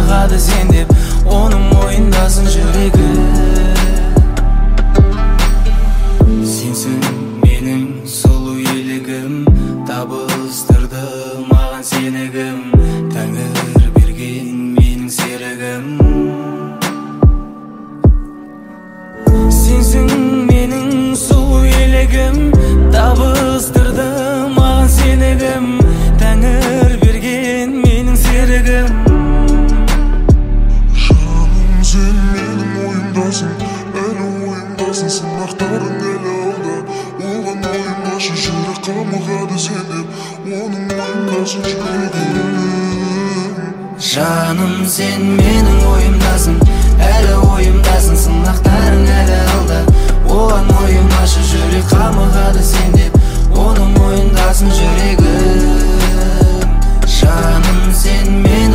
қамығады сен деп, оның мойындасың жүрегі. Сенсің менің сұлу елігім, табыстырды маған сені кім, Тәңір берген менің серігім. Сенсің менің сұлу елігім, табыстырды маған сені кім, Тәңір берген менің серігім. Жаным, сен менің ойымдасың, әлі ойымдасың, сынақтарың әлі алда. Оған мойымашы, жүрек қамығады сен деп, оның мойындасың жүрегім. Жаным, сен менің ойымдасың, әлі ойымдасың, сынақтарың әлі алда. Оған мойымашы, жүрек қамығады сен деп, оның мойындасың жүрегім. Жаным, сен менің